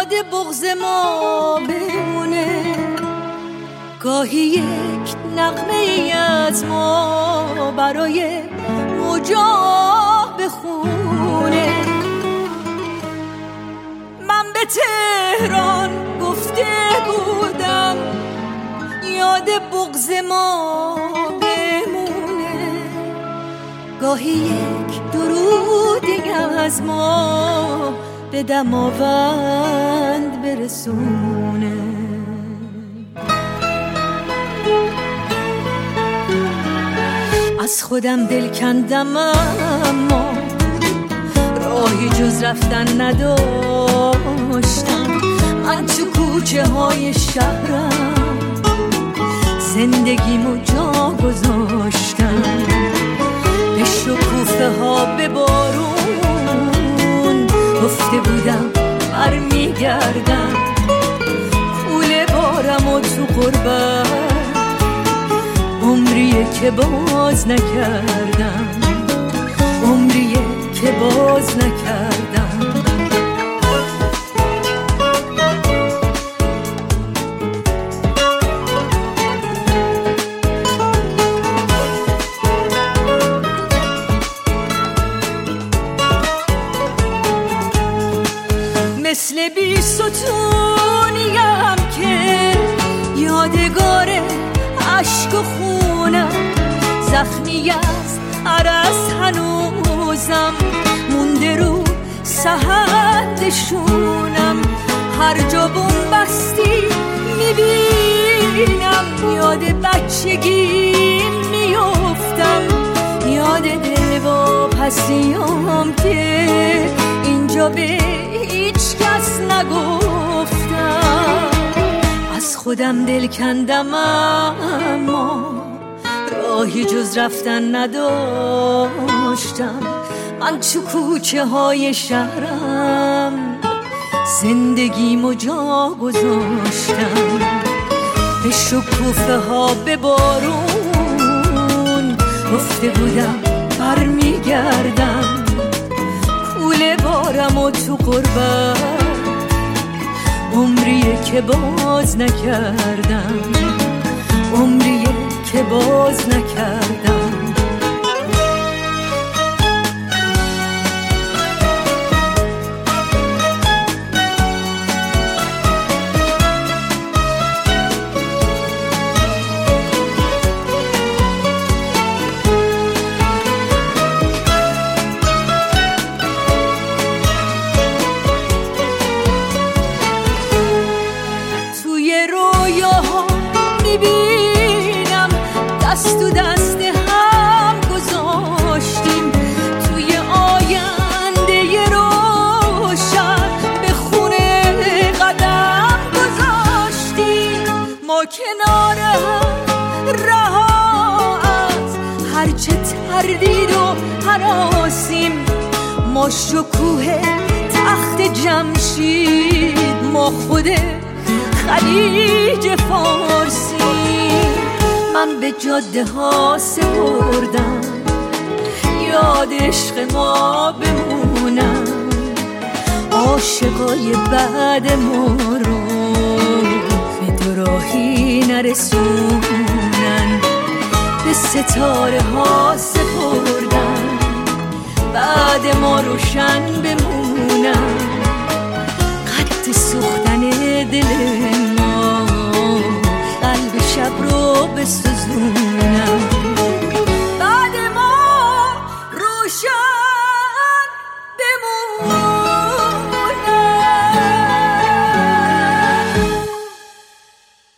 یاد بغض ما بمونه، گاهی یک نغمه ای از ما برای مجاه بخونه. من به تهران گفته بودم یاد بغض ما بمونه، گاهی یک درودی از ما به دماوند برسونه. از خودم دل کندم اما راهی جز رفتن نداشتم. من تو کوچه های شهرم زندگیمو جا گذاشتم. به شکوفه ها به بارون گفته بودم برمیگردم. کوله بارمو تو غربت عمریه که باز نکردم، عمریه که باز نکردم. مثل بی ستونیم که یادگار عشق و خونم، زخمی از عرض هنوزم مونده رو سهندشونم. هر جا بوم بستی میبینم یاد بچگیم میافتم، یاد دل با پسیام که اینجا به هیچ کس نگفتم. از خودم دل کندم اما راهی جز رفتن نداشتم. من تو کوچه های شهرم زندگیمو جا گذاشتم. به شکوفه ها به بارون گفته بودم برمیگردم. کوله بارمو تو غربت عمریه که باز نکردم، عمریه که باز نکردم. دست تو دست هم گذاشتیم، توی آینده روشن به خونه قدم گذاشتیم. ما کنار هم رها از هرچه تردید و هراسیم. ما شکوه تخت جمشید، ما خود خلیج فارسیم. من به جاده ها سپردم یاد عشق ما بمونم. عاشقای بعد ما رو به دوراهی نرسونن. به ستاره ها سپردم بعد ما روشن بمونم. قد سوختن دل ما قلب شب رو بسوزون.